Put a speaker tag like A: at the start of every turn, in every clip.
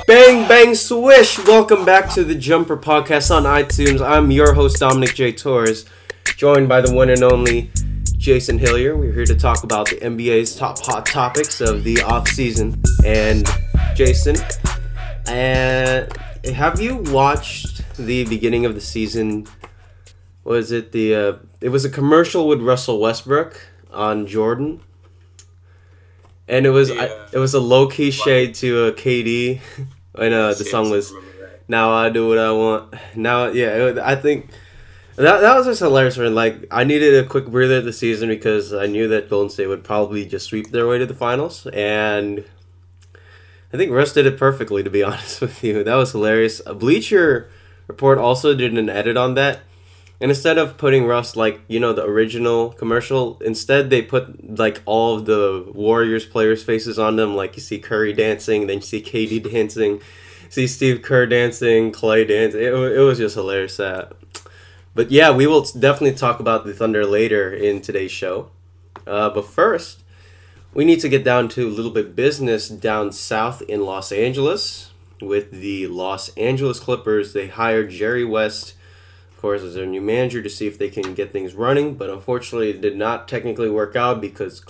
A: Bang, bang, swish! Welcome back to the Jumper Podcast on iTunes. I'm your host, Dominic J. Torres, joined by the one and only Jason Hillier. We're here to talk about the NBA's top hot topics of the offseason. And Jason, have you watched the beginning of the season? Was it it was a commercial with Russell Westbrook on Jordan? And it was a low-key shade to KD. And the song was "Now I Do What I Want." I think that was just hilarious. Like, I needed a quick breather at the season because I knew that Golden State would probably just sweep their way to the finals, and I think Russ did it perfectly. To be honest with you, that was hilarious. Bleacher Report also did an edit on that, and instead of putting Russ the original commercial, instead they put like all of the Warriors players' faces on them. Like, you see Curry dancing, then you see KD dancing, see Steve Kerr dancing, Clay dancing. It was just hilarious. But yeah, we will definitely talk about the Thunder later in today's show. But first, we need to get down to a little bit business down south in Los Angeles with the Los Angeles Clippers. They hired Jerry West, of course, as their new manager, to see if they can get things running, but unfortunately it did not technically work out because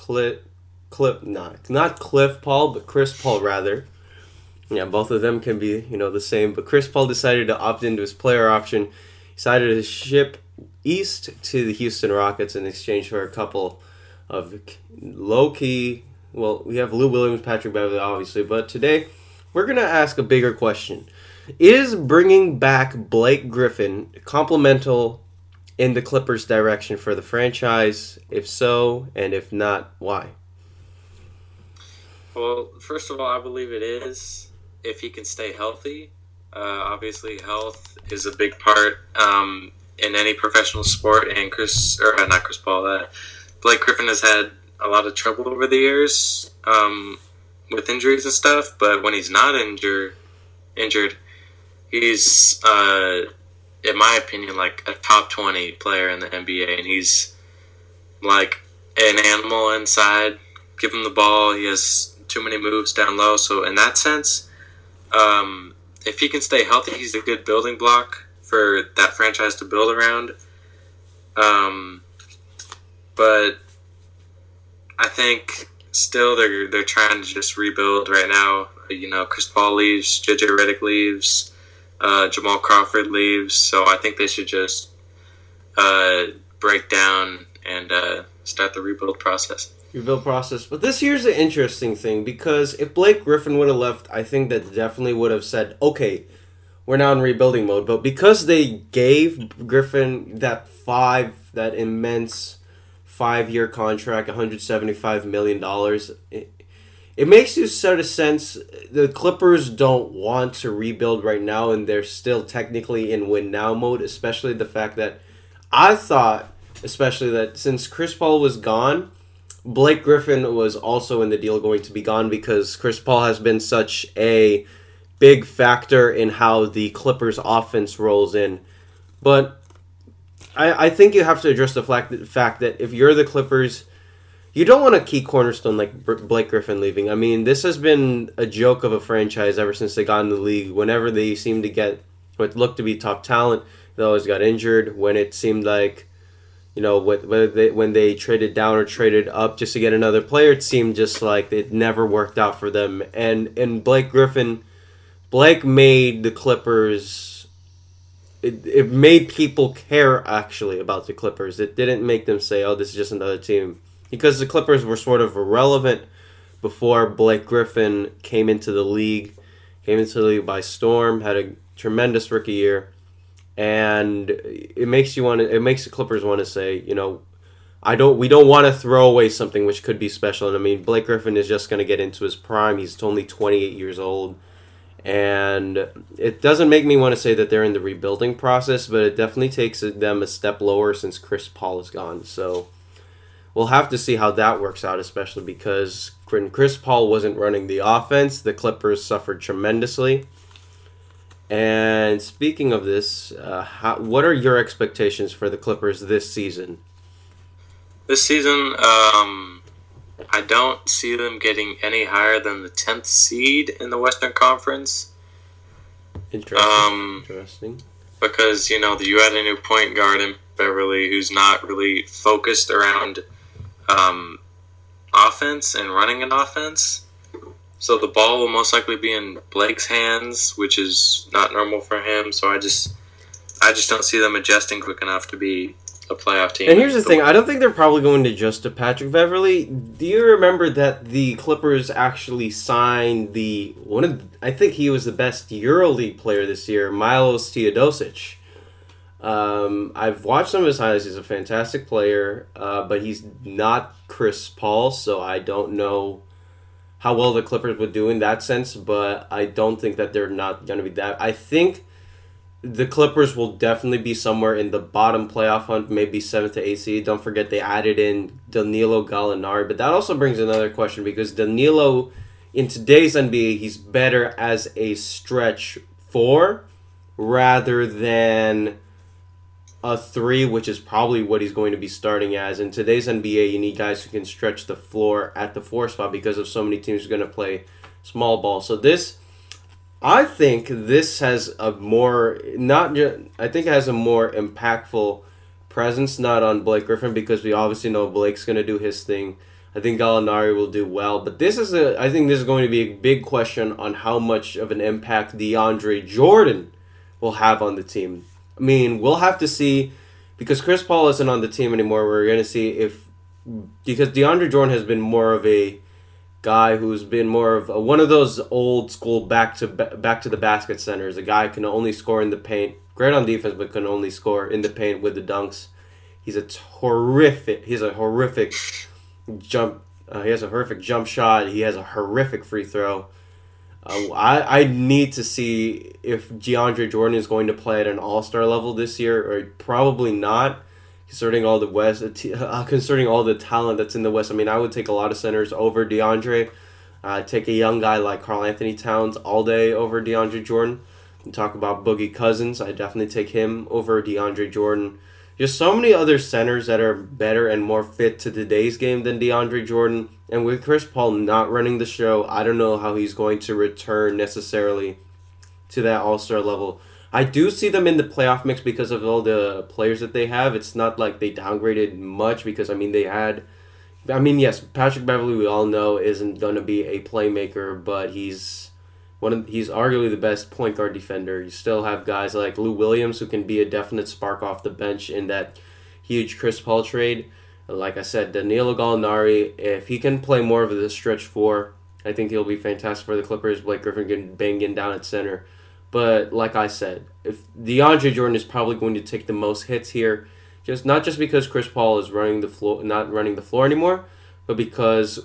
A: not Cliff Paul, but Chris Paul rather. Yeah, both of them can be, the same, but Chris Paul decided to opt into his player option, decided to ship east to the Houston Rockets in exchange for a couple of low-key, well, we have Lou Williams, Patrick Beverley, obviously, but today we're going to ask a bigger question. Is bringing back Blake Griffin complemental in the Clippers' direction for the franchise? If so, and if not, why?
B: Well, first of all, I believe it is if he can stay healthy. Obviously, health is a big part in any professional sport, and Blake Griffin has had a lot of trouble over the years with injuries and stuff, but when he's not injured, he's, in my opinion, like a top 20 player in the NBA, and he's like an animal inside. Give him the ball, he has too many moves down low, so in that sense, if he can stay healthy, he's a good building block for that franchise to build around. But I think still they're trying to just rebuild right now. Chris Paul leaves, JJ Redick leaves, Jamal Crawford leaves, so I think they should just break down and start the rebuild process.
A: But this year's an interesting thing, because if Blake Griffin would have left, I think that definitely would have said, okay, we're now in rebuilding mode. But because they gave Griffin that immense 5-year contract, $175 million, it makes you sort of sense the Clippers don't want to rebuild right now, and they're still technically in win now mode, especially the fact that I thought, especially that since Chris Paul was gone, Blake Griffin was also in the deal going to be gone, because Chris Paul has been such a big factor in how the Clippers offense rolls in. But I think you have to address the fact that if you're the Clippers, you don't want a key cornerstone like Blake Griffin leaving. I mean, this has been a joke of a franchise ever since they got in the league. Whenever they seemed to get what looked to be top talent, they always got injured. When it seemed like, when they traded down or traded up just to get another player, it seemed just like it never worked out for them. And Blake made the Clippers. It made people care actually about the Clippers. It didn't make them say, "Oh, this is just another team," because the Clippers were sort of irrelevant before Blake Griffin came into the league. Came into the league by storm, had a tremendous rookie year. And it makes the Clippers want to say, we don't want to throw away something which could be special. And I mean, Blake Griffin is just going to get into his prime. He's only 28 years old. And it doesn't make me want to say that they're in the rebuilding process, but it definitely takes them a step lower since Chris Paul is gone. So we'll have to see how that works out, especially because when Chris Paul wasn't running the offense, the Clippers suffered tremendously. And speaking of this, what are your expectations for the Clippers this season?
B: This season, I don't see them getting any higher than the 10th seed in the Western Conference.
A: Interesting.
B: Because, you had a new point guard in Beverly who's not really focused around offense and running an offense. So the ball will most likely be in Blake's hands, which is not normal for him. So I just don't see them adjusting quick enough to be a playoff team.
A: And here's the thing, I don't think they're probably going to adjust to Patrick Beverly. Do you remember that the Clippers actually signed I think he was the best EuroLeague player this year, Milos Teodosic. I've watched some of his highlights. He's a fantastic player, but he's not Chris Paul, so I don't know how well the Clippers would do in that sense, but I don't think that they're not going to be that. I think the Clippers will definitely be somewhere in the bottom playoff hunt, maybe 7th to 8th seed. Don't forget they added in Danilo Gallinari, but that also brings another question because Danilo, in today's NBA, he's better as a stretch 4 rather than a 3, which is probably what he's going to be starting as. In today's NBA, you need guys who can stretch the floor at the 4 spot because of so many teams who are going to play small ball. So I think this has a more, I think it has a more impactful presence, not on Blake Griffin, because we obviously know Blake's going to do his thing. I think Gallinari will do well, but I think this is going to be a big question on how much of an impact DeAndre Jordan will have on the team. I mean, we'll have to see, because Chris Paul isn't on the team anymore. We're going to see because DeAndre Jordan has been more of a guy who's been more of one of those old school back to the basket centers. A guy who can only score in the paint, great on defense, but can only score in the paint with the dunks. He has a horrific jump. He has a horrific jump shot. He has a horrific free throw. I need to see if DeAndre Jordan is going to play at an all-star level this year, or probably not, considering all the talent that's in the West. I mean, I would take a lot of centers over DeAndre. Take a young guy like Karl Anthony Towns all day over DeAndre Jordan. And talk about Boogie Cousins. I definitely take him over DeAndre Jordan. Just so many other centers that are better and more fit to today's game than DeAndre Jordan. And with Chris Paul not running the show, I don't know how he's going to return necessarily to that all-star level. I do see them in the playoff mix because of all the players that they have. It's not like they downgraded much because, yes, Patrick Beverly, we all know, isn't going to be a playmaker, but he's arguably the best point guard defender. You still have guys like Lou Williams who can be a definite spark off the bench in that huge Chris Paul trade. Like I said, Danilo Gallinari, if he can play more of the stretch 4, I think he'll be fantastic for the Clippers. Blake Griffin can bang in down at center. But like I said, if DeAndre Jordan is probably going to take the most hits here, not just because Chris Paul is not running the floor anymore, but because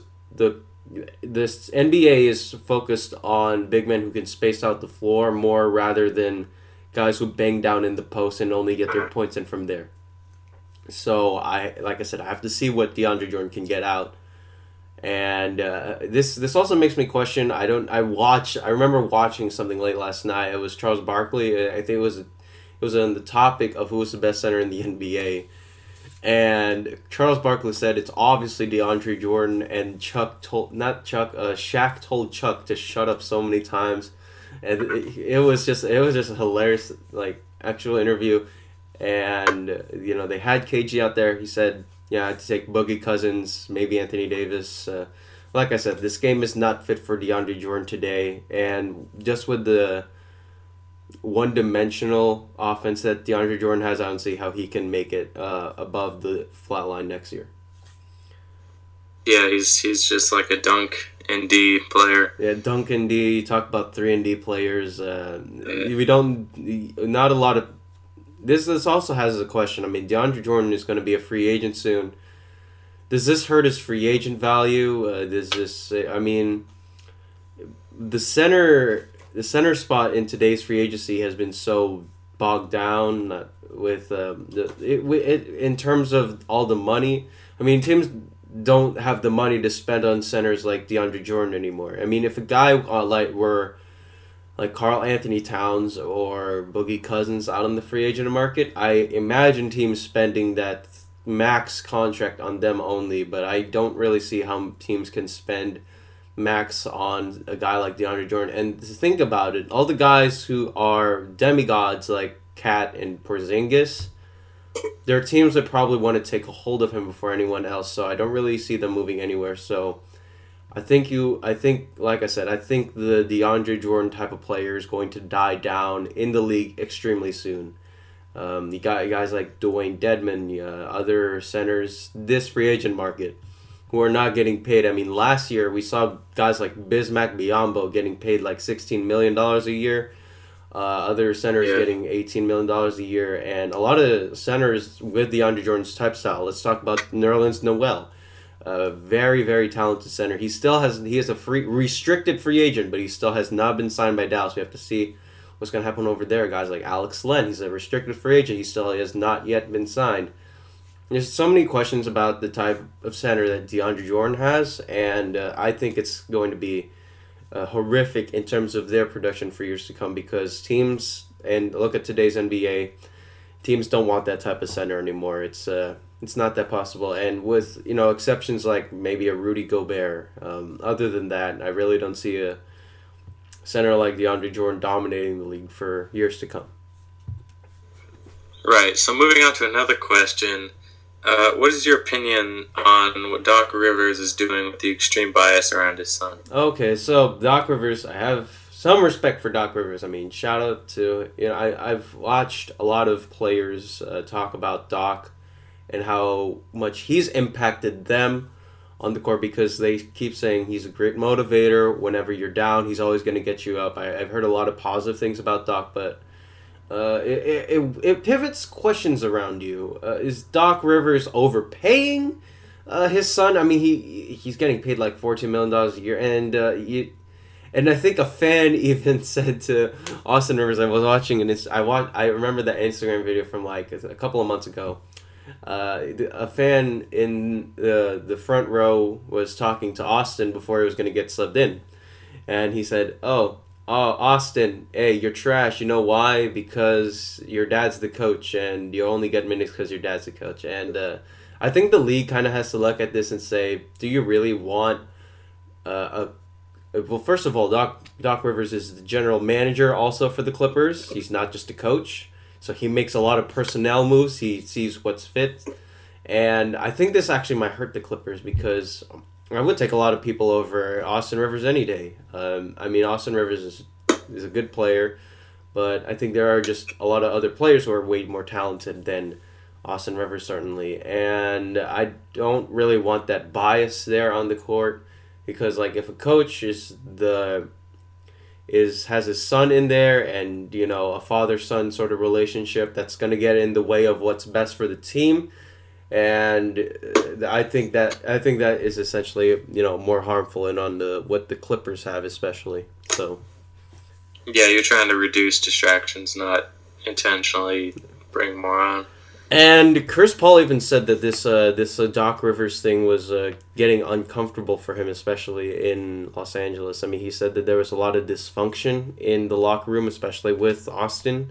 A: this NBA is focused on big men who can space out the floor more rather than guys who bang down in the post and only get their points in from there. So like I said, I have to see what DeAndre Jordan can get out. And this also makes me question. I remember watching something late last night. It was Charles Barkley. I think it was on the topic of who was the best center in the NBA. And Charles Barkley said it's obviously DeAndre Jordan, and Shaq told Chuck to shut up so many times. And it was just a hilarious actual interview. And they had KG out there. He said, I had to take Boogie Cousins, maybe Anthony Davis. Like I said, this game is not fit for DeAndre Jordan today. And just with the one-dimensional offense that DeAndre Jordan has, I don't see how he can make it above the flat line next year.
B: Yeah, he's just like a dunk and D player.
A: Yeah, dunk and D. You talk about 3 and D players. We don't, not a lot of. This also has a question. I mean, DeAndre Jordan is going to be a free agent soon. Does this hurt his free agent value? The center spot in today's free agency has been so bogged down with in terms of all the money. I mean, teams don't have the money to spend on centers like DeAndre Jordan anymore. I mean, if a guy were like Karl Anthony Towns or Boogie Cousins out on the free agent market, I imagine teams spending that max contract on them only, but I don't really see how teams can spend max on a guy like DeAndre Jordan. And to think about it, all the guys who are demigods like Cat and Porzingis, there are teams that probably want to take a hold of him before anyone else. So I don't really see them moving anywhere. So I think, like I said, I think the DeAndre Jordan type of player is going to die down in the league extremely soon. You got guys like Dwayne Dedman, other centers, this free agent market, who are not getting paid. I mean, last year we saw guys like Bismack Biyombo getting paid like $16 million a year. Other centers getting $18 million a year. And a lot of centers with DeAndre Jordan's type style. Let's talk about Nerlens Noel. Very, very talented center. He is a restricted free agent, but he still has not been signed by Dallas. We have to see what's going to happen over there. Guys like Alex Len, he's a restricted free agent. He still has not yet been signed. There's so many questions about the type of center that DeAndre Jordan has, and I think it's going to be horrific in terms of their production for years to come, because teams, and look at today's NBA, teams don't want that type of center anymore. It's not that possible, and with exceptions like maybe a Rudy Gobert. Other than that, I really don't see a center like DeAndre Jordan dominating the league for years to come.
B: Right. So moving on to another question, what is your opinion on what Doc Rivers is doing with the extreme bias around his son?
A: Okay, so Doc Rivers, I have some respect for Doc Rivers. I mean, shout out to I've watched a lot of players talk about Doc and how much he's impacted them on the court, because they keep saying he's a great motivator. Whenever you're down, he's always going to get you up. I've heard a lot of positive things about Doc, but it pivots questions around you. Is Doc Rivers overpaying his son? I mean, he's getting paid like $14 million a year, and I think a fan even said to Austin Rivers, I was watching, and I remember that Instagram video from like a couple of months ago. A fan in the front row was talking to Austin before he was going to get subbed in, and he said, "Oh, Austin, hey, you're trash. You know why? Because your dad's the coach, and you only get minutes because your dad's the coach." And I think the league kind of has to look at this and say, do you really want well, first of all, Doc Rivers is the general manager also for the Clippers. He's not just a coach. So he makes a lot of personnel moves. He sees what's fit. And I think this actually might hurt the Clippers, because I would take a lot of people over Austin Rivers any day. I mean, Austin Rivers is a good player, but I think there are just a lot of other players who are way more talented than Austin Rivers, certainly. And I don't really want that bias there on the court, because like if a coach has his son in there, and a father-son sort of relationship, that's going to get in the way of what's best for the team. And I think that is essentially more harmful and on what the Clippers have especially. So
B: yeah, you're trying to reduce distractions, not intentionally bring more on.
A: And Chris Paul even said that this Doc Rivers thing was getting uncomfortable for him, especially in Los Angeles. I mean, he said that there was a lot of dysfunction in the locker room, especially with Austin.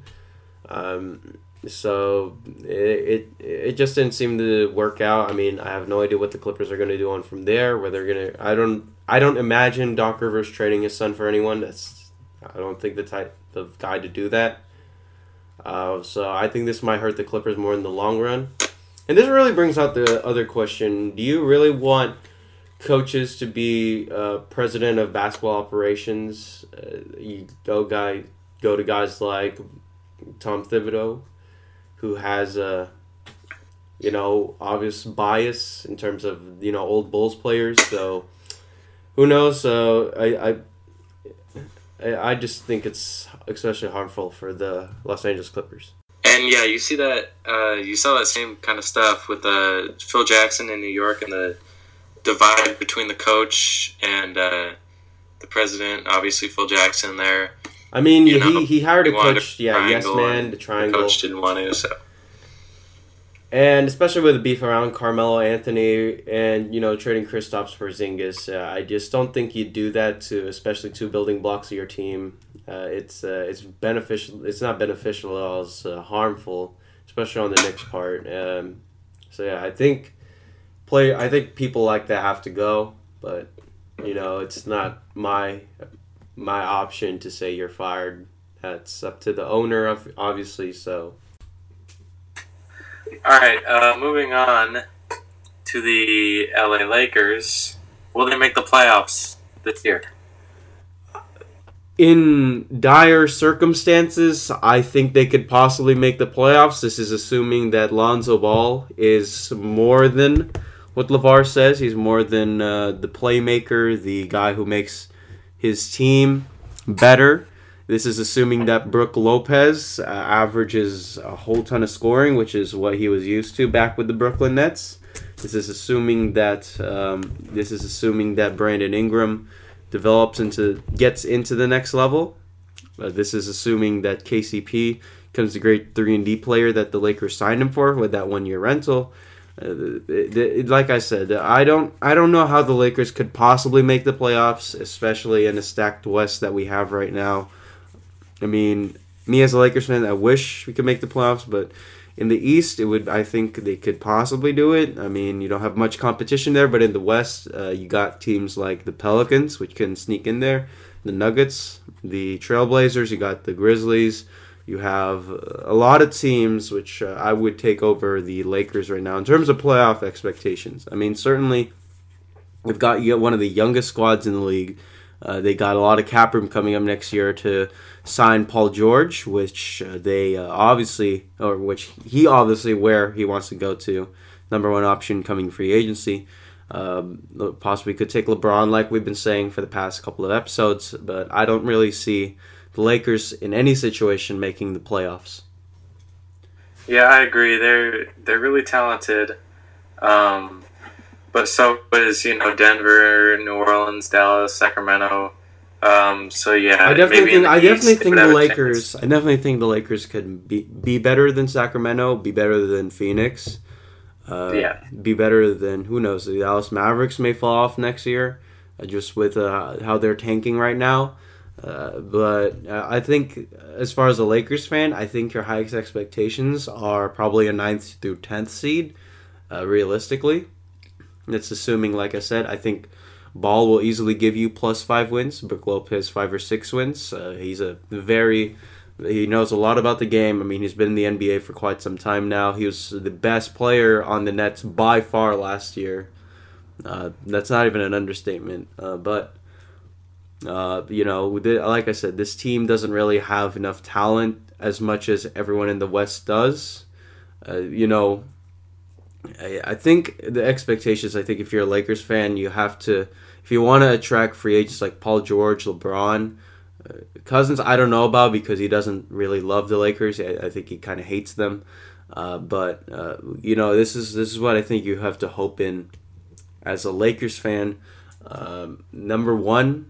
A: So it just didn't seem to work out. I mean, I have no idea what the Clippers are going to do on from there. Where they're gonna, I don't imagine Doc Rivers trading his son for anyone. I don't think the type of guy to do that. So I think this might hurt the Clippers more in the long run. And this really brings out the other question. Do you really want coaches to be president of basketball operations? You go to guys like Tom Thibodeau, who has a obvious bias in terms of old Bulls players. So who knows? So I just think it's especially harmful for the Los Angeles Clippers.
B: And yeah, you see that you saw that same kind of stuff with Phil Jackson in New York, and the divide between the coach and the president. Obviously, Phil Jackson there.
A: I mean, he hired a coach. Yeah, yes, man, the triangle.
B: The coach didn't want to, so.
A: And especially with the beef around Carmelo Anthony and, trading Kristaps Porzingis, I just don't think you do that especially two building blocks of your team. It's beneficial. It's not beneficial at all. It's harmful, especially on the Knicks' part. So yeah, I think people like that have to go. But It's not my option to say you're fired. That's up to the owner, of obviously. So,
B: all right. Moving on to the LA Lakers. Will they make the playoffs this year?
A: in dire circumstances, I think they could possibly make the playoffs. This is assuming that Lonzo Ball is more than what LeVar says. He's more than the playmaker, the guy who makes his team better. This is assuming that Brook Lopez averages a whole ton of scoring, which is what he was used to back with the Brooklyn Nets. This is assuming that Brandon Ingram gets into the next level. This is assuming that KCP becomes the great 3-and-D player that the Lakers signed him for with that 1-year rental. Like I said, I don't know how the Lakers could possibly make the playoffs, especially in a stacked West that we have right now. I mean, me as a Lakers fan, I wish we could make the playoffs, but in the East, I think they could possibly do it. I mean, you don't have much competition there, but in the West, you got teams like the Pelicans, which can sneak in there, the Nuggets, the Trailblazers, you got the Grizzlies. You have a lot of teams which I would take over the Lakers right now in terms of playoff expectations. I mean, certainly, you got one of the youngest squads in the league. They got a lot of cap room coming up next year to sign Paul George, which he obviously where he wants to go to. Number one option coming free agency. Possibly could take LeBron, like we've been saying for the past couple of episodes, but I don't really see the Lakers in any situation making the playoffs.
B: Yeah, I agree. They're really talented. But so is, Denver, New Orleans, Dallas, Sacramento. So yeah,
A: I definitely think the Lakers could be better than Sacramento, be better than Phoenix. Be better than, who knows, the Dallas Mavericks may fall off next year, just with how they're tanking right now. But I think, as far as a Lakers fan, I think your highest expectations are probably a 9th through 10th seed, realistically. That's assuming, like I said, I think Ball will easily give you +5 wins. Brook Lopez 5 or 6 wins. He knows a lot about the game. I mean, he's been in the NBA for quite some time now. He was the best player on the Nets by far last year. That's not even an understatement. But like I said, this team doesn't really have enough talent as much as everyone in the West does. I think the expectations, if you're a Lakers fan, you have to, if you want to attract free agents like Paul George, LeBron, Cousins, I don't know about because he doesn't really love the Lakers. I think he kind of hates them. But this is what I think you have to hope in as a Lakers fan. Number one,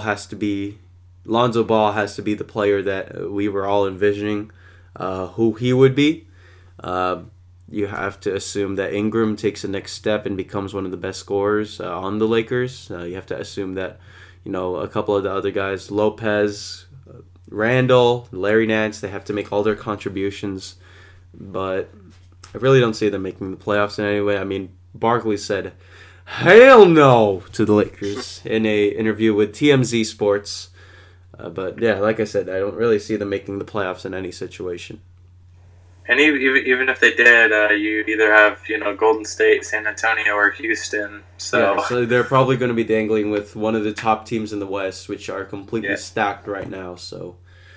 A: Lonzo Ball has to be the player that we were all envisioning who he would be. You have to assume that Ingram takes the next step and becomes one of the best scorers on the Lakers. You have to assume that, a couple of the other guys, Lopez, Randall, Larry Nance, they have to make all their contributions. But I really don't see them making the playoffs in any way. I mean, Barkley said, "Hell no" to the Lakers in a interview with TMZ Sports. But yeah, like I said, I don't really see them making the playoffs in any situation.
B: And even if they did, you either have Golden State, San Antonio, or Houston.
A: So they're probably going to be dangling with one of the top teams in the West, which are completely stacked right now. So,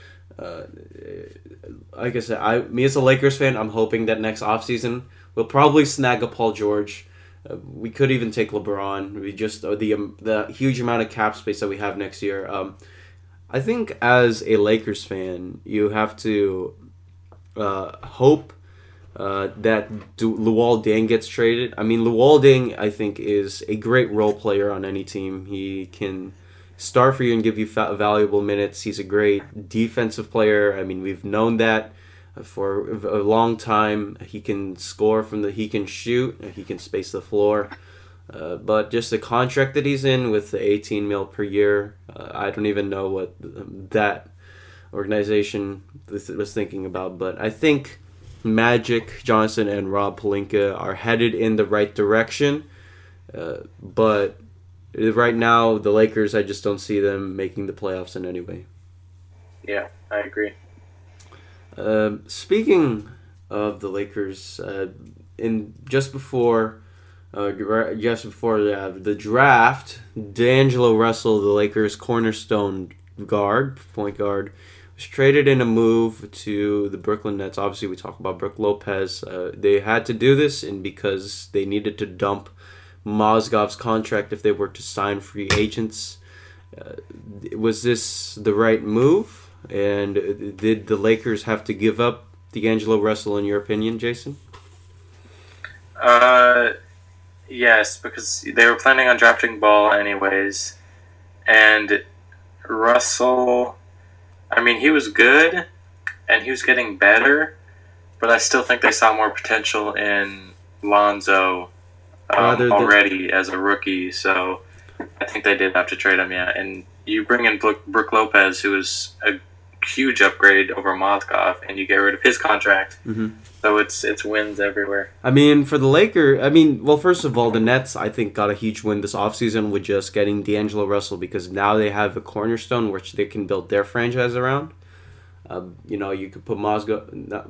A: like I said, me as a Lakers fan, I'm hoping that next offseason we'll probably snag a Paul George. We could even take LeBron. We just the huge amount of cap space that we have next year. I think as a Lakers fan, you have to hope that Luol Deng gets traded. I mean, Luol Deng, I think, is a great role player on any team. He can start for you and give you valuable minutes. He's a great defensive player. I mean, we've known that for a long time. He can score he can shoot, he can space the floor. But just the contract that he's in with the $18 million per year, I don't even know what that organization was thinking about. But I think Magic Johnson and Rob Pelinka are headed in the right direction. But right now, the Lakers, I just don't see them making the playoffs in any way.
B: Yeah, I agree.
A: Speaking of the Lakers, in just before the draft, D'Angelo Russell, the Lakers' cornerstone point guard, was traded in a move to the Brooklyn Nets. Obviously, we talk about Brook Lopez. They had to do this, and because they needed to dump Mozgov's contract if they were to sign free agents. Was this the right move? And did the Lakers have to give up D'Angelo Russell, in your opinion, Jason?
B: Yes, because they were planning on drafting Ball anyways. And Russell, I mean, he was good, and he was getting better, but I still think they saw more potential in Lonzo already as a rookie, so I think they did have to trade him, yeah. And you bring in Brook Lopez, who is a huge upgrade over Mozgov, and you get rid of his contract.
A: Mm-hmm.
B: So it's wins everywhere.
A: I mean, for the Lakers, well, first of all, the Nets, I think, got a huge win this offseason with just getting D'Angelo Russell, because now they have a cornerstone which they can build their franchise around. You could put Mozgov.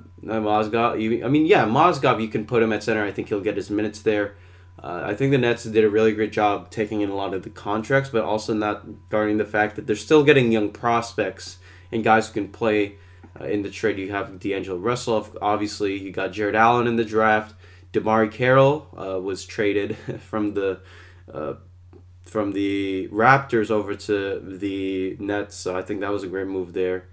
A: Mozgov, you can put him at center. I think he'll get his minutes there. I think the Nets did a really great job taking in a lot of the contracts, but also not guarding the fact that they're still getting young prospects and guys who can play in the trade. You have D'Angelo Russell, obviously. You got Jared Allen in the draft. DeMarre Carroll was traded from the Raptors over to the Nets, so I think that was a great move there.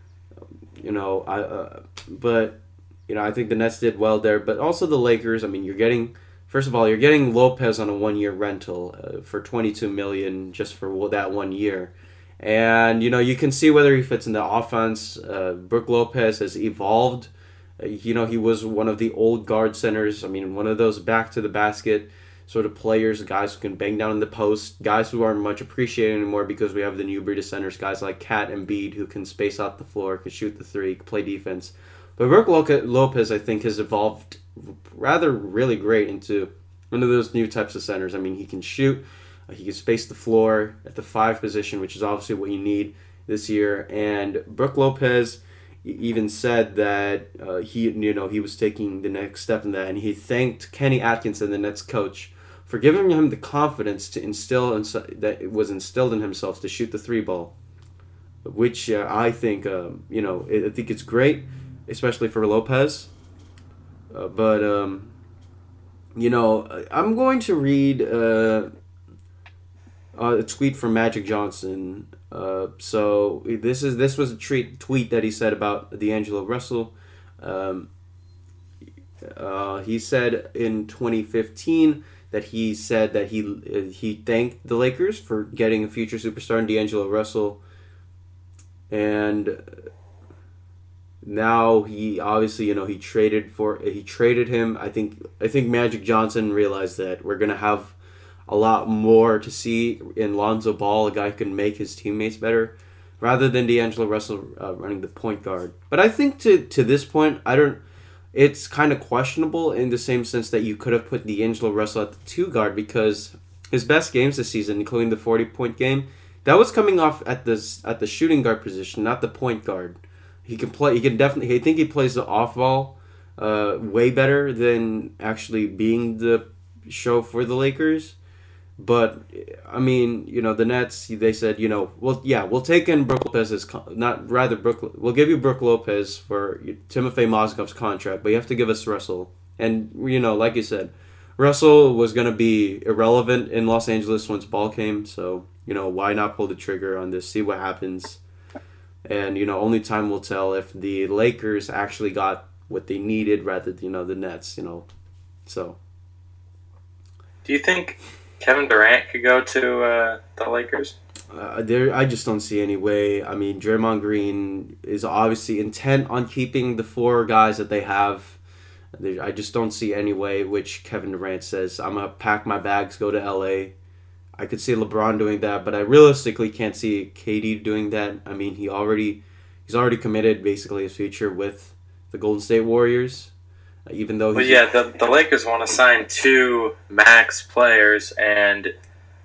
A: I think the Nets did well there, but also the Lakers. I mean, you're getting Lopez on a 1-year rental for $22 million just for that 1 year. And, you can see whether he fits in the offense. Brook Lopez has evolved. He was one of the old guard centers. I mean, one of those back-to-the-basket sort of players, guys who can bang down in the post, guys who aren't much appreciated anymore because we have the new breed of centers, guys like Cat and Embiid who can space out the floor, can shoot the three, can play defense. But Brook Lopez, I think, has evolved rather really great into one of those new types of centers. I mean, he can shoot. He can space the floor at the 5 position, which is obviously what you need this year. And Brook Lopez even said that he was taking the next step in that, and he thanked Kenny Atkinson, the Nets coach, for giving him the confidence to that it was instilled in himself to shoot the 3 ball, which I think I think it's great, especially for Lopez. I'm going to read a tweet from Magic Johnson. So this was a tweet that he said about D'Angelo Russell. He said in 2015 that he said that he thanked the Lakers for getting a future superstar in D'Angelo Russell, and now he obviously he traded him. I think Magic Johnson realized that we're gonna have a lot more to see in Lonzo Ball, a guy who can make his teammates better, rather than D'Angelo Russell running the point guard. But I think to this point, it's kind of questionable in the same sense that you could have put D'Angelo Russell at the 2 guard, because his best games this season, including the 40-point game, that was coming off at the shooting guard position, not the point guard. He can play. He can definitely. I think he plays the off ball way better than actually being the show for the Lakers. But I mean, the Nets, they said, we'll take in Brook Lopez's we'll give you Brook Lopez for Timofey Mozgov's contract, but you have to give us Russell. And like you said, Russell was going to be irrelevant in Los Angeles once Ball came, so why not pull the trigger on this, see what happens. And only time will tell if the Lakers actually got what they needed rather than the Nets, so.
B: Do you think Kevin Durant could go to the Lakers?
A: I just don't see any way. I mean, Draymond Green is obviously intent on keeping the 4 guys that they have. I just don't see any way which Kevin Durant says, I'm going to pack my bags, go to LA. I could see LeBron doing that, but I realistically can't see KD doing that. I mean, he's already committed basically his future with the Golden State Warriors. Even though
B: the Lakers want to sign 2 max players, and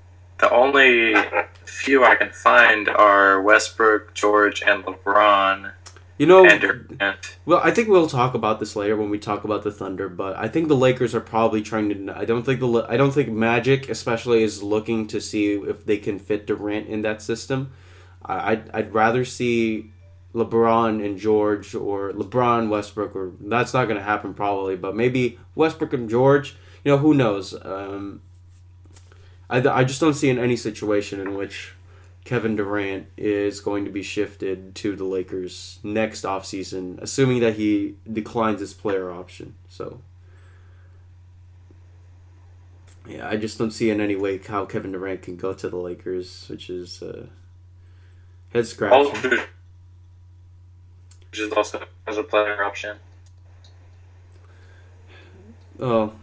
B: The only few I can find are Westbrook, George, and LeBron. And Durant.
A: Well, I think we'll talk about this later when we talk about the Thunder. But I think the Lakers are probably trying to. I don't think Magic, especially, is looking to see if they can fit Durant in that system. I'd rather see LeBron and George, or LeBron, Westbrook, or that's not going to happen probably. But maybe Westbrook and George. Who knows? I just don't see in any situation in which Kevin Durant is going to be shifted to the Lakers next offseason, assuming that he declines his player option. So, yeah, I just don't see in any way how Kevin Durant can go to the Lakers, which is head scratching.
B: Which is also as a player option.
A: Oh.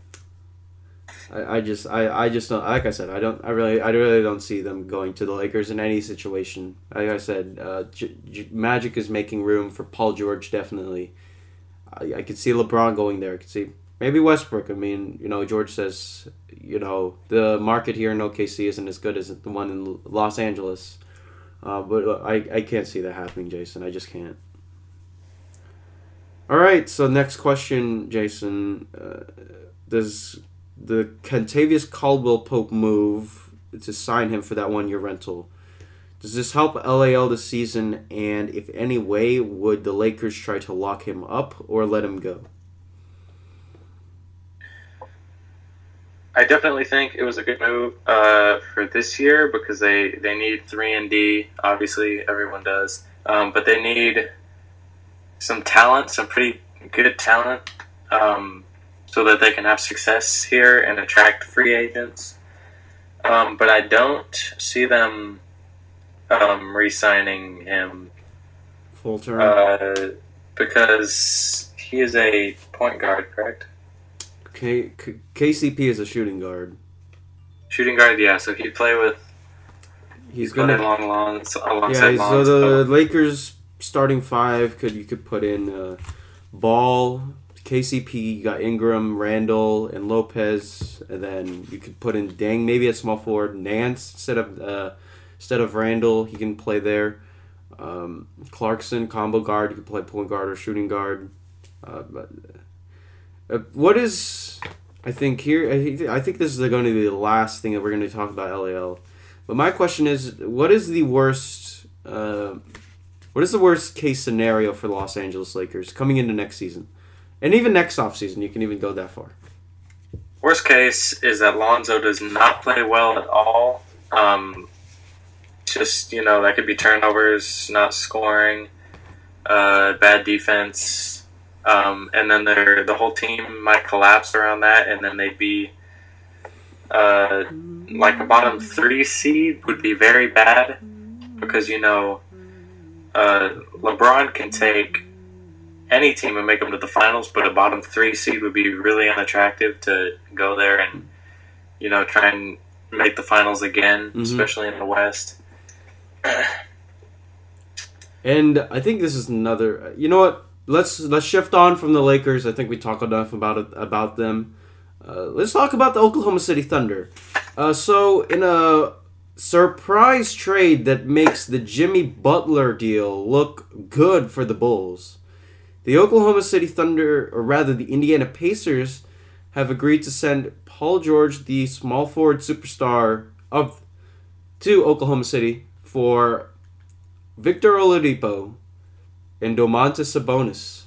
A: I just don't, like I said, I really don't see them going to the Lakers in any situation. Like I said, Magic is making room for Paul George, definitely. I could see LeBron going there. I could see maybe Westbrook. I mean, George says, the market here in OKC isn't as good as the one in Los Angeles. But I can't see that happening, Jason. I just can't. All right, so next question, Jason. Does the Kentavious Caldwell-Pope move to sign him for that 1-year rental, does this help LAL this season? And if any way, would the Lakers try to lock him up or let him go?
B: I definitely think it was a good move for this year because they need 3-and-D. Obviously, everyone does. But they need some talent, some pretty good talent, so that they can have success here and attract free agents. But I don't see them re-signing him
A: full term
B: because he is a point guard, correct?
A: Okay, KCP is a shooting guard.
B: Shooting guard, yeah. So he'd play with.
A: He's gonna
B: alongside
A: Lonzo. So the Lakers starting five you could put in Ball. KCP, you got Ingram, Randall, and Lopez, and then you could put in Deng maybe at small forward, Nance instead of Randall. He can play there. Clarkson, combo guard. You could play point guard or shooting guard. What is I think this is going to be the last thing that we're going to talk about LAL. But my question is, what is the worst case scenario for the Los Angeles Lakers coming into next season? And even next offseason, you can even go that far.
B: Worst case is that Lonzo does not play well at all. That could be turnovers, not scoring, bad defense. And then the whole team might collapse around that, and then they'd be like a bottom 3 seed would be very bad because, LeBron can take any team and make them to the finals, but a bottom 3 seed would be really unattractive to go there and, try and make the finals again, especially in the West.
A: And I think this is another. You know what? Let's shift on from the Lakers. I think we talked enough about them. Let's talk about the Oklahoma City Thunder. So in a surprise trade that makes the Jimmy Butler deal look good for the Bulls, the Oklahoma City Thunder, or rather the Indiana Pacers, have agreed to send Paul George, the small forward superstar, to Oklahoma City for Victor Oladipo and Domantas Sabonis.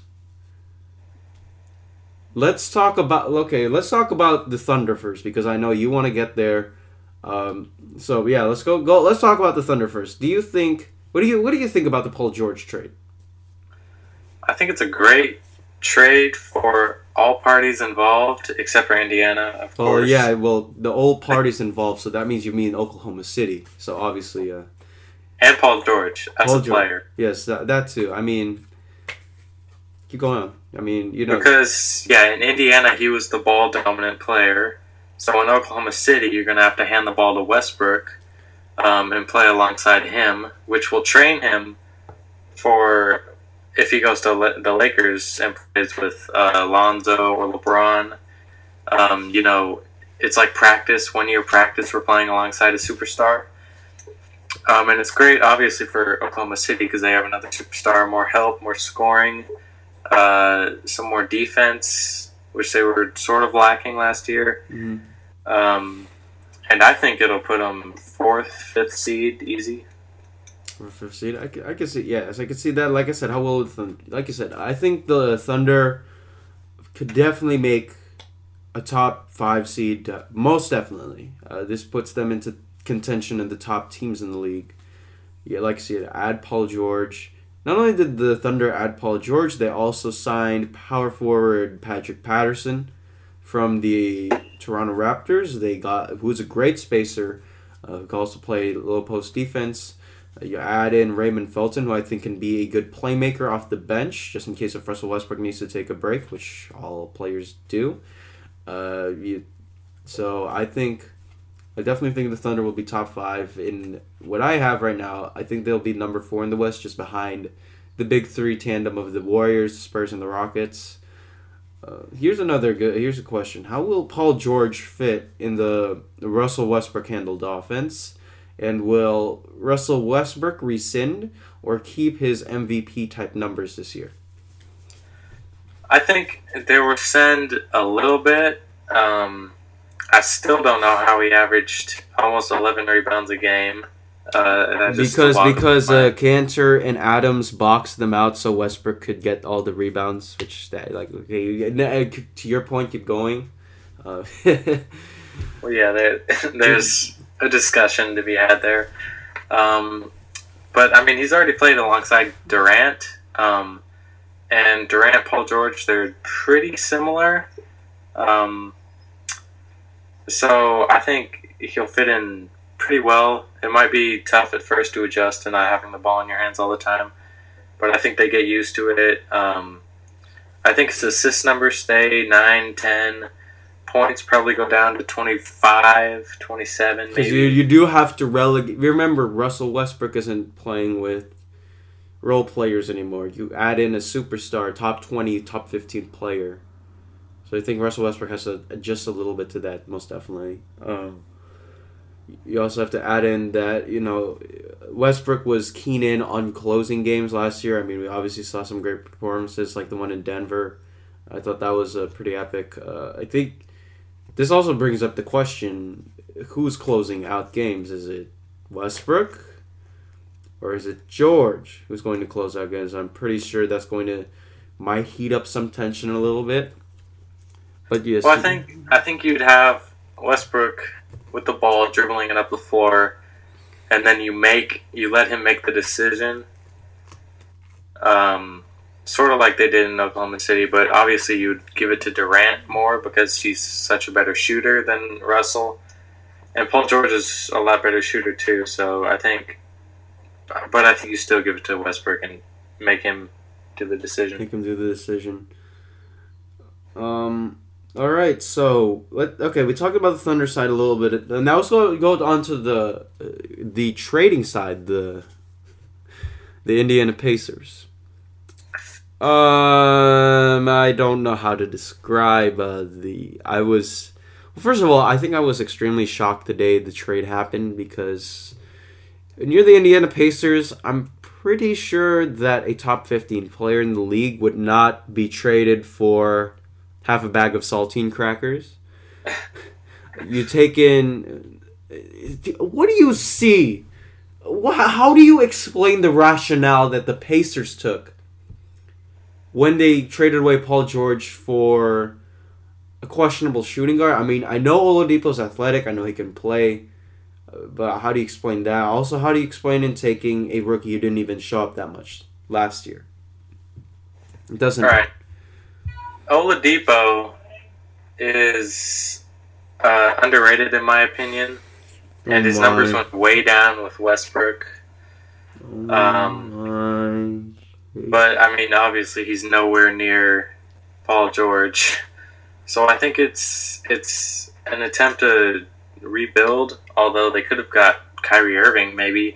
A: Let's talk about the Thunder first because I know you want to get there. So yeah, let's go. Let's talk about the Thunder first. What do you think about the Paul George trade?
B: I think it's a great trade for all parties involved, except for Indiana, of course.
A: Oh yeah, well, the all parties involved, so that means you mean Oklahoma City. So obviously,
B: and Paul George as a player.
A: Yes, that too. I mean, keep going on. I mean,
B: because in Indiana he was the ball dominant player. So in Oklahoma City, you're going to have to hand the ball to Westbrook and play alongside him, which will train him for. If he goes to the Lakers and plays with Lonzo or LeBron, it's like practice, 1 year practice. We're playing alongside a superstar. And it's great, obviously, for Oklahoma City because they have another superstar, more help, more scoring, some more defense, which they were sort of lacking last year.
A: Mm-hmm.
B: And I think it'll put them 4th, 5th seed easy.
A: 4th, 5th seed? I can see, yes, I can see that. Like I said, how well, like you said, I think the Thunder could definitely make a top 5 seed, most definitely. This puts them into contention in the top teams in the league. Yeah, like I said, add Paul George. Not only did the Thunder add Paul George, they also signed power forward Patrick Patterson from the Toronto Raptors. Who's a great spacer, who can also play low post defense. You add in Raymond Felton, who I think can be a good playmaker off the bench, just in case if Russell Westbrook needs to take a break, which all players do. So I definitely think the Thunder will be top 5. In what I have right now, I think they'll be number 4 in the West, just behind the big 3 tandem of the Warriors, the Spurs, and the Rockets. Here's a question. How will Paul George fit in the Russell Westbrook-handled offense? And will Russell Westbrook rescind or keep his MVP-type numbers this year?
B: I think they will rescind a little bit. I still don't know how he averaged almost 11 rebounds a game.
A: Because Cantor and Adams boxed them out so Westbrook could get all the rebounds, which to your point, keep going.
B: Well, yeah, there's a discussion to be had there. But I mean, he's already played alongside Durant, and Durant, Paul George, they're pretty similar. So I think he'll fit in pretty well. It might be tough at first to adjust to not having the ball in your hands all the time, but I think they get used to it. I think his assist numbers stay 9, 10. Points probably go down to 25, 27 maybe.
A: Because you do have to relegate. Remember, Russell Westbrook isn't playing with role players anymore. You add in a superstar, top 20, top 15 player. So I think Russell Westbrook has to adjust a little bit to that, most definitely. You also have to add in that, Westbrook was keen in on closing games last year. I mean, we obviously saw some great performances like the one in Denver. I thought that was pretty epic. I think this also brings up the question, who's closing out games? Is it Westbrook or is it George who's going to close out games? I'm pretty sure that's might heat up some tension a little bit. But yes.
B: Well, I think you'd have Westbrook with the ball dribbling it up the floor, and then you let him make the decision. Sort of like they did in Oklahoma City, but obviously you'd give it to Durant more because he's such a better shooter than Russell. And Paul George is a lot better shooter too, so I think you still give it to Westbrook and make him do the decision.
A: Make him do the decision. All right, so we talked about the Thunder side a little bit, and now let's go on to the trading side, the Indiana Pacers. I don't know how to describe first of all, I think I was extremely shocked the day the trade happened because when you're the Indiana Pacers, I'm pretty sure that a top 15 player in the league would not be traded for half a bag of saltine crackers. You take in... What do you see? How do you explain the rationale that the Pacers took when they traded away Paul George for a questionable shooting guard? I mean, I know Oladipo's athletic. I know he can play. But how do you explain that? Also, how do you explain in taking a rookie who didn't even show up that much last year? It doesn't...
B: All right. Oladipo is underrated in my opinion, and his numbers went way down with Westbrook. But I mean, obviously, he's nowhere near Paul George, so I think it's an attempt to rebuild. Although they could have got Kyrie Irving, maybe.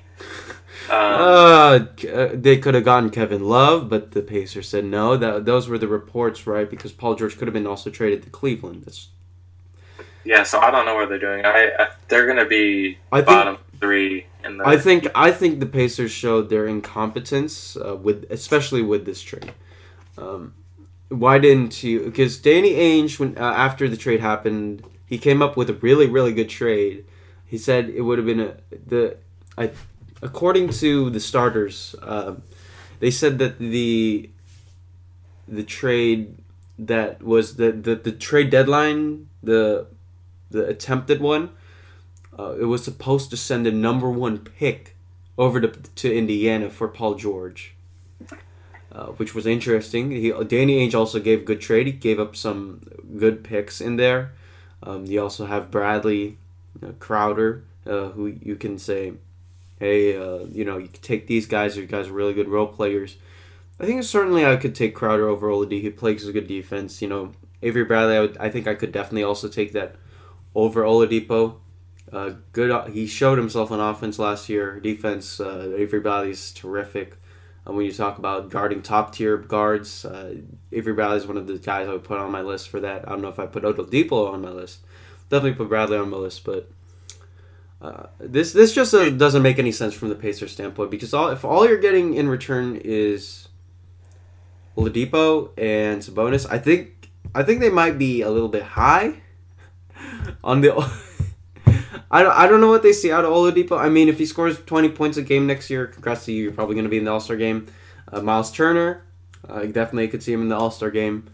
A: They could have gotten Kevin Love, but the Pacers said no. Those were the reports, right? Because Paul George could have been also traded to Cleveland.
B: Yeah, so I don't know what they're doing. They're going to be bottom 3 in the.
A: I think the Pacers showed their incompetence especially with this trade. Why didn't you? Because Danny Ainge, when after the trade happened, he came up with a really, really good trade. He said it would have been according to the starters, they said that the trade that was the trade deadline, the attempted one, it was supposed to send a number 1 pick over to Indiana for Paul George. Which was interesting. Danny Ainge also gave good trade. He gave up some good picks in there. You also have Bradley, Crowder, who you can say, hey, you can take these guys. You guys are really good role players. I think certainly I could take Crowder over Oladipo. He plays a good defense. Avery Bradley, I think I could definitely also take that over Oladipo. Good. He showed himself on offense last year. Defense, Avery Bradley's terrific. When you talk about guarding top-tier guards, Avery Bradley is one of the guys I would put on my list for that. I don't know if I put Oladipo on my list. Definitely put Bradley on my list, but this just doesn't make any sense from the Pacers standpoint, because if all you're getting in return is Oladipo and Sabonis, I think they might be a little bit high on the. I don't know what they see out of Oladipo. I mean, if he scores 20 points a game next year, congrats to you. You're probably going to be in the All-Star game. Miles Turner, definitely could see him in the All-Star game.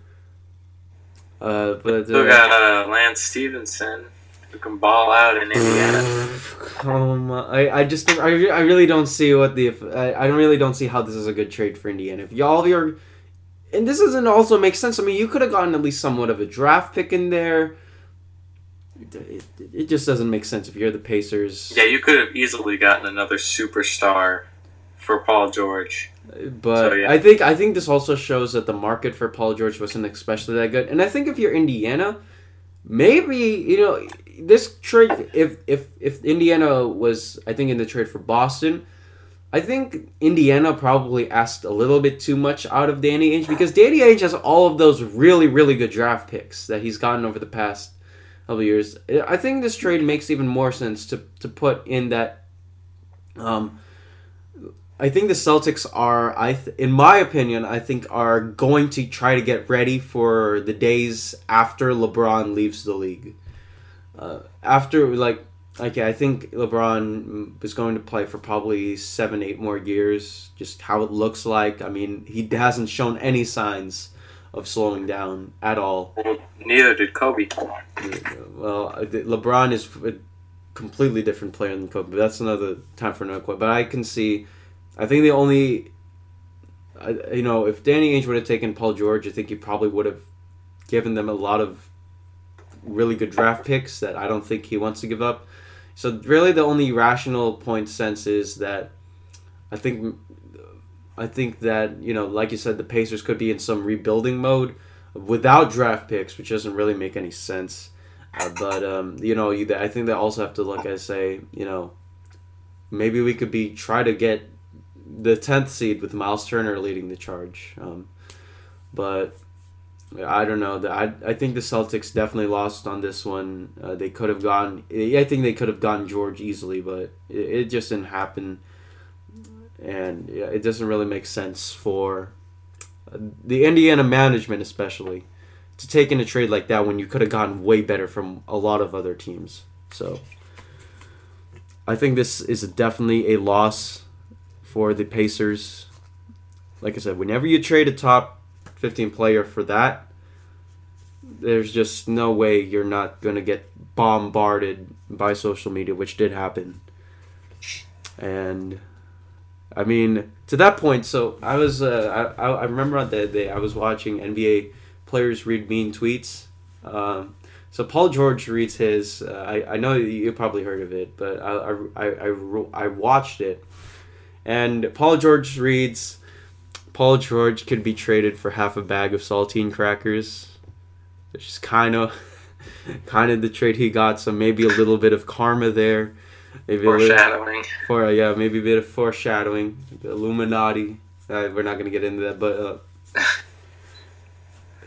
A: But
B: still got Lance Stevenson, who can ball out in Indiana.
A: I really don't see I really don't see how this is a good trade for Indiana. If y'all and this doesn't also make sense. I mean, you could have gotten at least somewhat of a draft pick in there. It just doesn't make sense if you're the Pacers.
B: Yeah, you could have easily gotten another superstar for Paul George.
A: But so, yeah. I think this also shows that the market for Paul George wasn't especially that good. And I think if you're Indiana, maybe this trade. If Indiana was, I think, in the trade for Boston, I think Indiana probably asked a little bit too much out of Danny Ainge, because Danny Ainge has all of those really, really good draft picks that he's gotten over the past couple of years. I think this trade makes even more sense to put in that. I think the Celtics are, in my opinion, are going to try to get ready for the days after LeBron leaves the league. I think LeBron is going to play for probably 7-8 more years. Just how it looks like. I mean, he hasn't shown any signs of slowing down at all.
B: Neither did Kobe.
A: Well, LeBron is a completely different player than Kobe. But that's another time for another quote. But I can see. I think the only, if Danny Ainge would have taken Paul George, I think he probably would have given them a lot of really good draft picks that I don't think he wants to give up. So really the only rational point sense is that I think that, like you said, the Pacers could be in some rebuilding mode without draft picks, which doesn't really make any sense. I think they also have to look and say, maybe we could try to get the 10th seed with Miles Turner leading the charge. But I don't know. I think the Celtics definitely lost on this one. They could have gone. I think they could have gotten George easily, but it just didn't happen. And it doesn't really make sense for the Indiana management, especially, to take in a trade like that when you could have gotten way better from a lot of other teams. So I think this is definitely a loss for the Pacers. Like I said, whenever you trade a top 15 player for that, there's just no way you're not going to get bombarded by social media, which did happen. And I mean, to that point, so I was, I remember on that day I was watching NBA players read mean tweets. So Paul George reads his. I know you probably heard of it, but I watched it, and Paul George reads, Paul George could be traded for half a bag of saltine crackers, which is kind of the trade he got. So maybe a little bit of karma there. Maybe
B: foreshadowing.
A: Maybe a bit of foreshadowing. The Illuminati. We're not going to get into that, but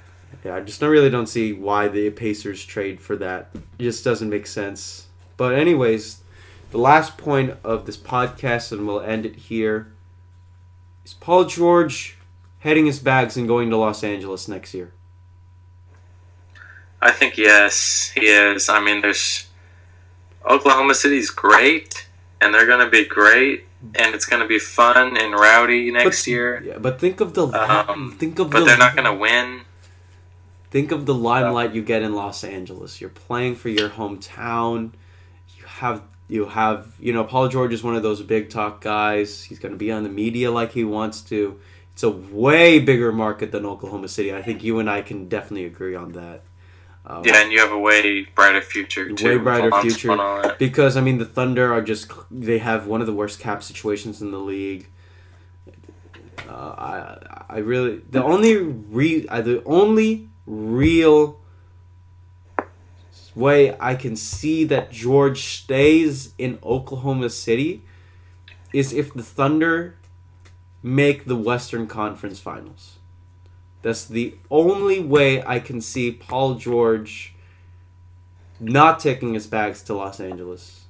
A: I just really don't see why the Pacers trade for that. It just doesn't make sense. But anyways, the last point of this podcast, and we'll end it here, is Paul George heading his bags and going to Los Angeles next year?
B: I think yes, he is. I mean, Oklahoma City's great, and they're going to be great, and it's going to be fun and rowdy next year.
A: Yeah, but think of the
B: but they're not going to win.
A: Think of the limelight you get in Los Angeles. You're playing for your hometown. You have Paul George is one of those big talk guys. He's going to be on the media like he wants to. It's a way bigger market than Oklahoma City. I think you and I can definitely agree on that.
B: And you have a way brighter future too.
A: Way brighter future because the Thunder they have one of the worst cap situations in the league. I really the only real way I can see that George stays in Oklahoma City is if the Thunder make the Western Conference Finals. That's the only way I can see Paul George not taking his bags to Los Angeles.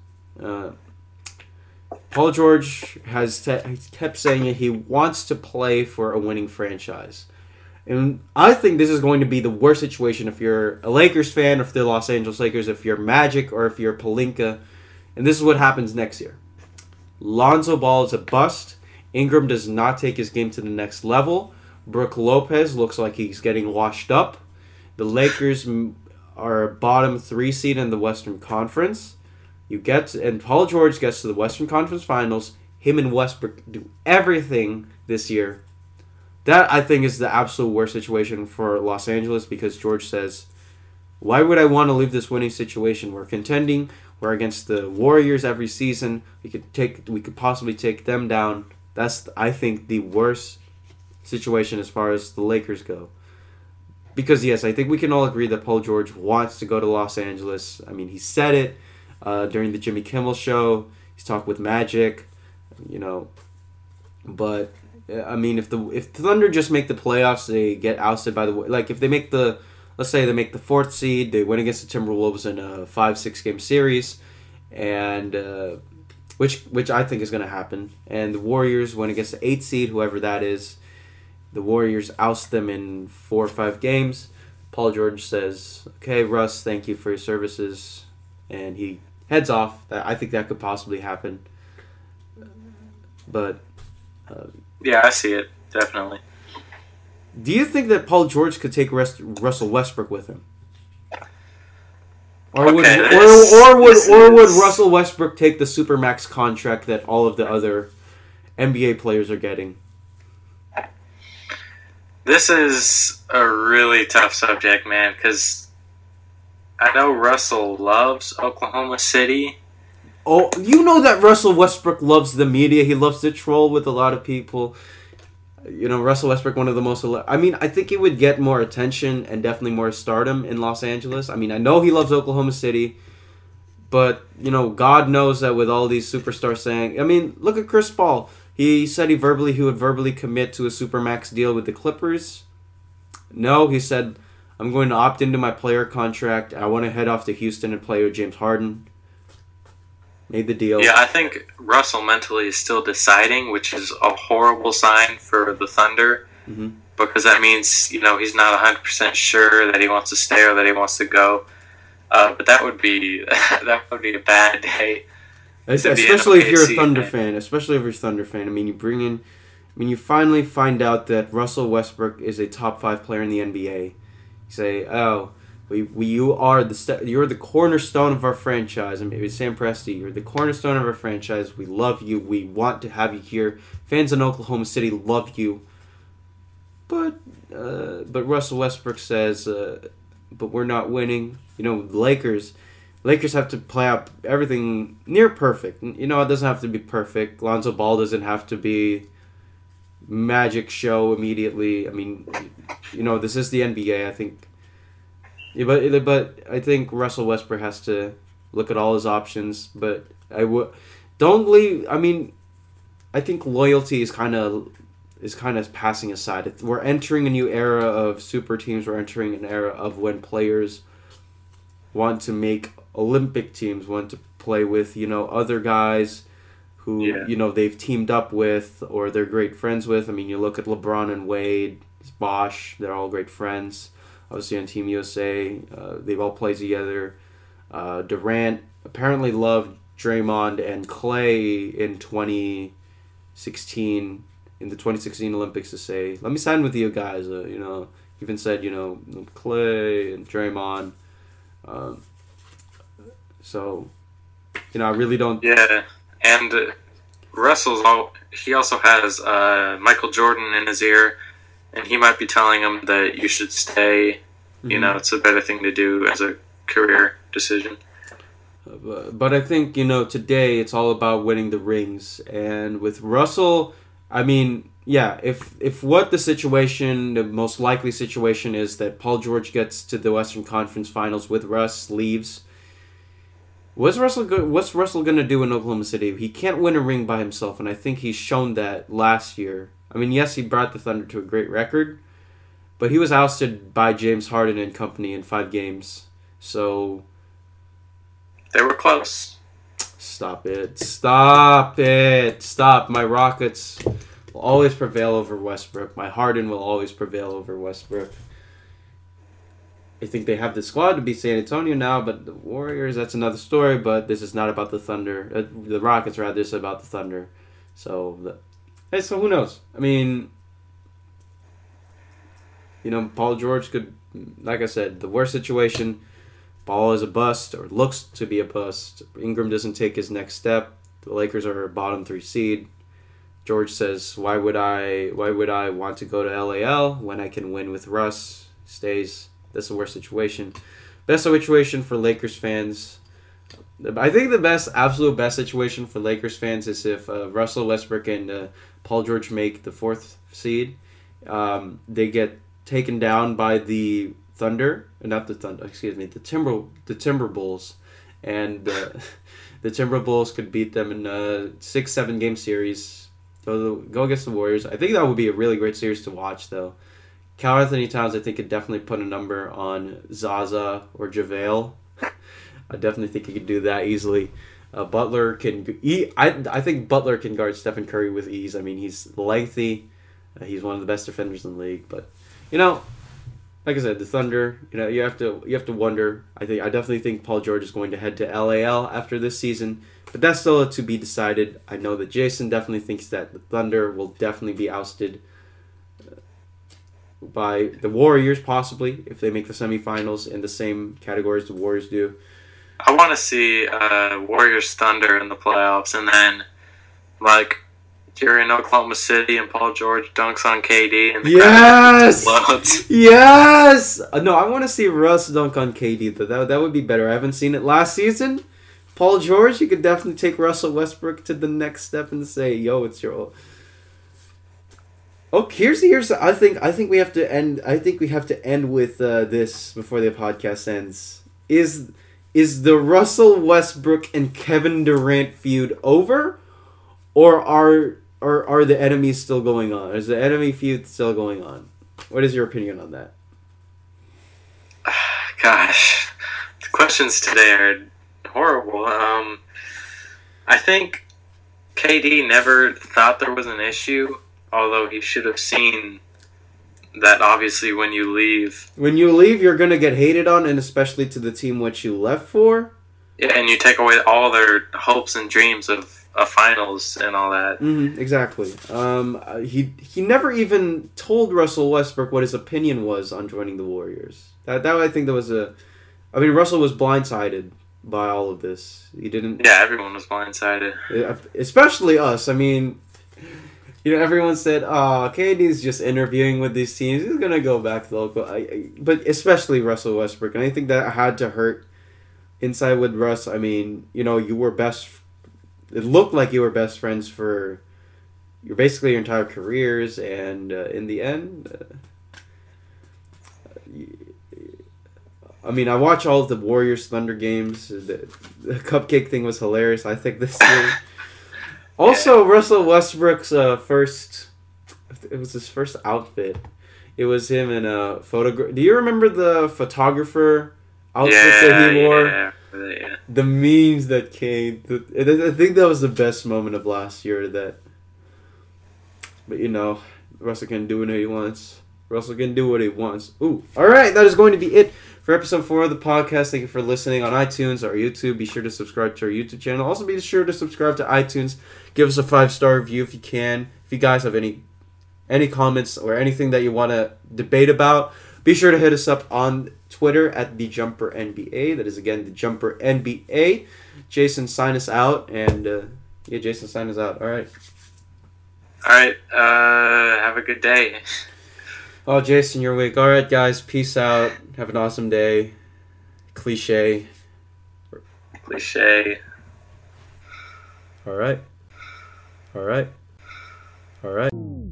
A: Paul George has kept saying it. He wants to play for a winning franchise. And I think this is going to be the worst situation if you're a Lakers fan, or if they're Los Angeles Lakers, if you're Magic, or if you're Pelinka. And this is what happens next year. Lonzo Ball is a bust. Ingram does not take his game to the next level. Brook Lopez looks like he's getting washed up. The Lakers are a bottom 3 seed in the Western Conference. And Paul George gets to the Western Conference Finals. Him and Westbrook do everything this year. That, I think, is the absolute worst situation for Los Angeles, because George says, why would I want to leave this winning situation? We're contending. We're against the Warriors every season. We could possibly take them down. That's, I think, the worst situation as far as the Lakers go. Because, yes, I think we can all agree that Paul George wants to go to Los Angeles. He said it during the Jimmy Kimmel show. He's talked with Magic, But, if the Thunder just make the playoffs, they get ousted by the... Like, if they make the... Let's say they make the 4th seed, they win against the Timberwolves in a 5-6 game series, and... Which I think is going to happen. And the Warriors win against the 8th seed, whoever that is. The Warriors oust them in 4 or 5 games. Paul George says, okay, Russ, thank you for your services. And he heads off. I think that could possibly happen. But...
B: yeah, I see it. Definitely.
A: Do you think that Paul George could take Russell Westbrook with him? Or would Russell Westbrook take the Supermax contract that all of the other NBA players are getting?
B: This is a really tough subject, man, because I know Russell loves Oklahoma City.
A: Oh, you know that Russell Westbrook loves the media. He loves to troll with a lot of people. Russell Westbrook, one of the most... I think he would get more attention and definitely more stardom in Los Angeles. I know he loves Oklahoma City, but, God knows that with all these superstars saying... look at Chris Paul. He said he would verbally commit to a Supermax deal with the Clippers. No, he said, I'm going to opt into my player contract. I want to head off to Houston and play with James Harden. Made the deal.
B: Yeah, I think Russell mentally is still deciding, which is a horrible sign for the Thunder.
A: Mm-hmm.
B: Because that means, he's not 100% sure that he wants to stay or that he wants to go. But that would be a bad day.
A: Especially if you're a Thunder fan. You finally find out that Russell Westbrook is a top 5 player in the NBA. You say, oh, you're the cornerstone of our franchise. Maybe Sam Presti, you're the cornerstone of our franchise. We love you. We want to have you here. Fans in Oklahoma City love you. But Russell Westbrook says, but we're not winning. The Lakers have to play out everything near perfect. It doesn't have to be perfect. Lonzo Ball doesn't have to be Magic show immediately. This is the NBA, I think. Yeah, but I think Russell Westbrook has to look at all his options. But don't leave. I think loyalty is kind of is kind of passing aside. We're entering a new era of super teams. We're entering an era of when players want to make Olympic teams, want to play with, other guys who, they've teamed up with or they're great friends with. I mean, you look at LeBron and Wade, Bosh, they're all great friends. Obviously on Team USA, they've all played together. Durant apparently loved Draymond and Clay in 2016, in the 2016 Olympics to say, let me sign with you guys. Even said, Clay and Draymond. So, I really don't...
B: Yeah, and he also has Michael Jordan in his ear, and he might be telling him that you should stay. Mm-hmm. It's a better thing to do as a career decision.
A: But I think, today it's all about winning the rings. And with Russell, I mean, yeah, if what the most likely situation is that Paul George gets to the Western Conference Finals with Russ, leaves, what's Russell going to do in Oklahoma City? He can't win a ring by himself, and I think he's shown that last year. I mean, yes, he brought the Thunder to a great record, but he was ousted by James Harden and company in 5 games. So...
B: they were close.
A: Stop it. My Rockets will always prevail over Westbrook. My Harden will always prevail over Westbrook. I think they have the squad to beat San Antonio now, but the Warriors, that's another story, but this is not about the Thunder. The Rockets, rather, this is about the Thunder. So who knows? I mean, Paul George could, like I said, the worst situation... Ball is a bust, or looks to be a bust. Ingram doesn't take his next step. The Lakers are a bottom 3 seed. George says, why would I want to go to LAL when I can win with Russ? Stays. That's the worst situation. Best situation for Lakers fans. I think the absolute best situation for Lakers fans is if Russell Westbrook and Paul George make the 4th seed. They get taken down by the Thunder, not the Thunder, excuse me, the Timberwolves, and the Timberwolves could beat them in a 6-7 game series. Go against the Warriors. I think that would be a really great series to watch, though. Karl Anthony Towns, I think, could definitely put a number on Zaza or JaVale. I definitely think he could do that easily. Butler can... I think Butler can guard Stephen Curry with ease. I mean, he's lengthy. He's one of the best defenders in the league. But, like I said, the Thunder, you have to wonder. I definitely think Paul George is going to head to LAL after this season, but that's still to be decided. I know that Jason definitely thinks that the Thunder will definitely be ousted by the Warriors, possibly, if they make the semifinals in the same categories the Warriors do.
B: I want to see Warriors Thunder in the playoffs, and then, you're in Oklahoma City and Paul George dunks on KD and the crowd explodes.
A: Yes! No, I want to see Russ dunk on KD, though. That would be better. I haven't seen it last season. Paul George, you could definitely take Russell Westbrook to the next step and say, yo, it's your... Oh, here's I think we have to end. I think we have to end with this before the podcast ends. Is the Russell Westbrook and Kevin Durant feud over, or are the enemies still going on? Is the enemy feud still going on? What is your opinion on that?
B: Gosh, the questions today are horrible. I think KD never thought there was an issue. Although he should have seen that obviously when you leave,
A: you're going to get hated on, and especially to the team which you left for.
B: Yeah, and you take away all their hopes and dreams of a finals and all that.
A: Mm-hmm, exactly. He never even told Russell Westbrook what his opinion was on joining the Warriors. That I think that was Russell was blindsided by all of this. He didn't...
B: Yeah, everyone was blindsided.
A: Especially us. I mean... everyone said, KD's just interviewing with these teams. He's going to go back to local. But especially Russell Westbrook. And I think that had to hurt inside with Russ. I mean, you were best... It looked like you were best friends for basically your entire careers. And in the end... I watch all of the Warriors Thunder games. The cupcake thing was hilarious, I think, this year. Also, Russell Westbrook's first it was his first outfit. It was him in a photograph. Do you remember the photographer outfit that he wore?
B: Yeah.
A: The memes that came. I think that was the best moment of last year. But Russell can do what he wants. Russell can do what he wants. Ooh. All right, that is going to be it for episode 4 of the podcast. Thank you for listening on iTunes or YouTube. Be sure to subscribe to our YouTube channel. Also, be sure to subscribe to iTunes. Give us a 5-star review if you can. If you guys have any comments or anything that you want to debate about, be sure to hit us up on Twitter at TheJumperNBA. That is, again, TheJumperNBA. Jason, sign us out. And, Jason, sign us out. All right.
B: All right. Have a good day.
A: Oh, Jason, you're weak. All right, guys. Peace out. Have an awesome day. Cliche. All right.